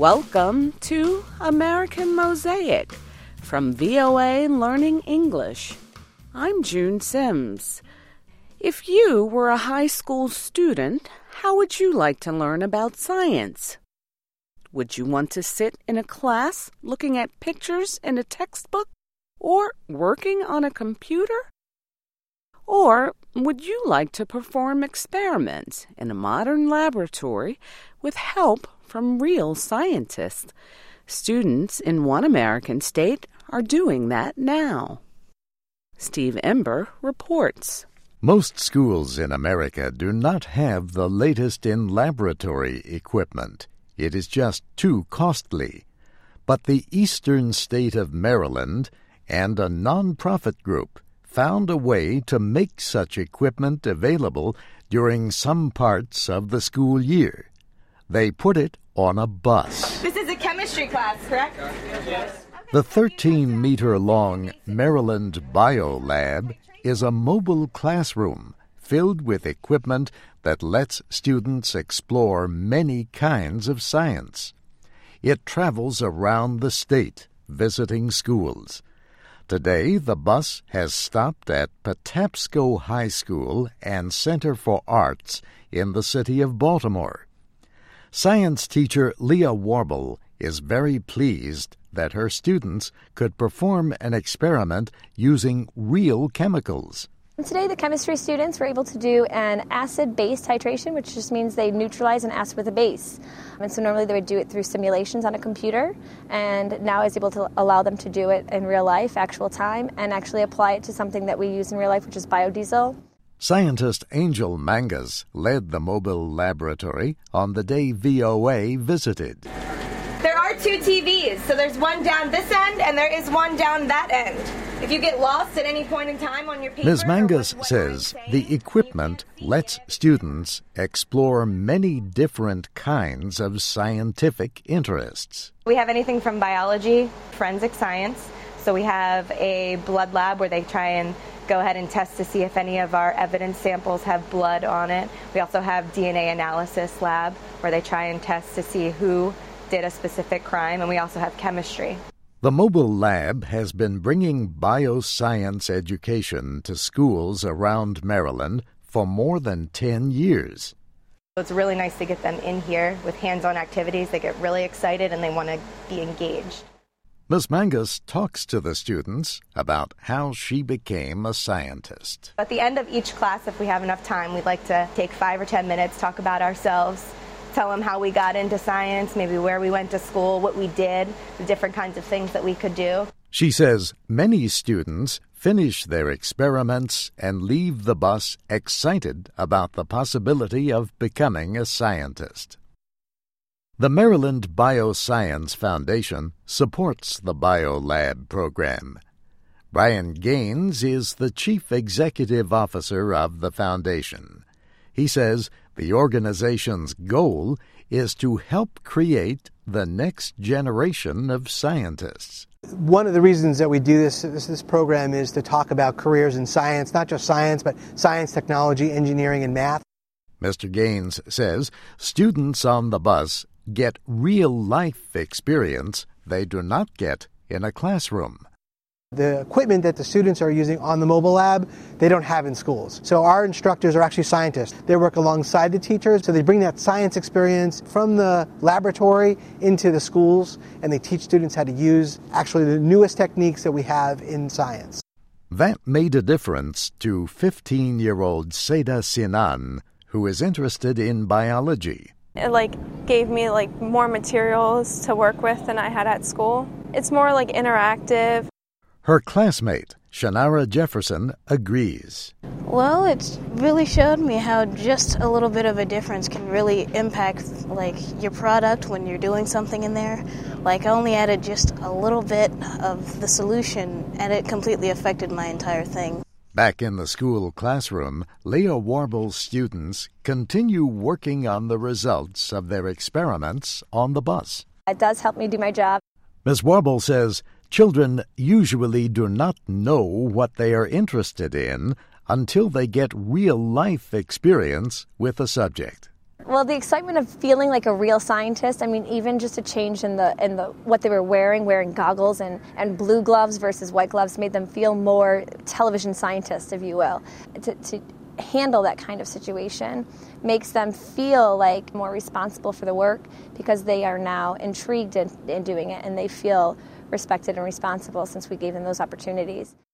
Welcome to American Mosaic from VOA Learning English. I'm June Sims. If you were a high school student, how would you like to learn about science? Would you want to sit in a class looking at pictures in a textbook or working on a computer? Or would you like to perform experiments in a modern laboratory with help from real scientists? Students in one American state are doing that now. Steve Ember reports. Most schools in America do not have the latest in laboratory equipment. It is just too costly. But the eastern state of Maryland and a non-profit group found a way to make such equipment available during some parts of the school year. They put it on a bus. This is a chemistry class, correct? Yes. The 13-meter-long Maryland Biolab is a mobile classroom filled with equipment that lets students explore many kinds of science. It travels around the state, visiting schools. Today, the bus has stopped at Patapsco High School and Center for Arts in the city of Baltimore. Science teacher Leah Warble is very pleased that her students could perform an experiment using real chemicals. Today, the chemistry students were able to do an acid-base titration, which just means they neutralize an acid with a base. And so normally they would do it through simulations on a computer, and now I was able to allow them to do it in real life, actual time, and actually apply it to something that we use in real life, which is biodiesel. Scientist Angel Mangas led the mobile laboratory on the day VOA visited. There are two TVs, so there's one down this end and there is one down that end. If you get lost at any point in time on your paper... Ms. Mangas says the equipment lets students explore many different kinds of scientific interests. We have anything from biology, forensic science. So we have a blood lab where they try and go ahead and test to see if any of our evidence samples have blood on it. We also have DNA analysis lab where they try and test to see who did a specific crime, and we also have chemistry. The mobile lab has been bringing bioscience education to schools around Maryland for more than 10 years. It's really nice to get them in here with hands-on activities. They get really excited and they want to be engaged. Ms. Mangas talks to the students about how she became a scientist. At the end of each class, if we have enough time, we'd like to take 5 or 10 minutes, talk about ourselves, tell them how we got into science, maybe where we went to school, what we did, the different kinds of things that we could do. She says many students finish their experiments and leave the bus excited about the possibility of becoming a scientist. The Maryland Bioscience Foundation supports the BioLab program. Brian Gaines is the chief executive officer of the foundation. He says the organization's goal is to help create the next generation of scientists. One of the reasons that we do this program is to talk about careers in science, not just science, but science, technology, engineering, and math. Mr. Gaines says students on the bus get real-life experience they do not get in a classroom. The equipment that the students are using on the mobile lab, they don't have in schools. So our instructors are actually scientists. They work alongside the teachers, so they bring that science experience from the laboratory into the schools, and they teach students how to use actually the newest techniques that we have in science. That made a difference to 15-year-old Seda Sinan, who is interested in biology. It gave me more materials to work with than I had at school. It's more interactive. Her classmate, Shanara Jefferson, agrees. Well, it really showed me how just a little bit of a difference can really impact your product when you're doing something in there. I only added just a little bit of the solution and it completely affected my entire thing. Back in the school classroom, Leah Warble's students continue working on the results of their experiments on the bus. It does help me do my job. Ms. Warble says children usually do not know what they are interested in until they get real-life experience with a subject. Well, the excitement of feeling like a real scientist, I mean, even just a change in the what they were wearing goggles and blue gloves versus white gloves made them feel more television scientists, if you will. To handle that kind of situation makes them feel like more responsible for the work because they are now intrigued in doing it and they feel respected and responsible since we gave them those opportunities.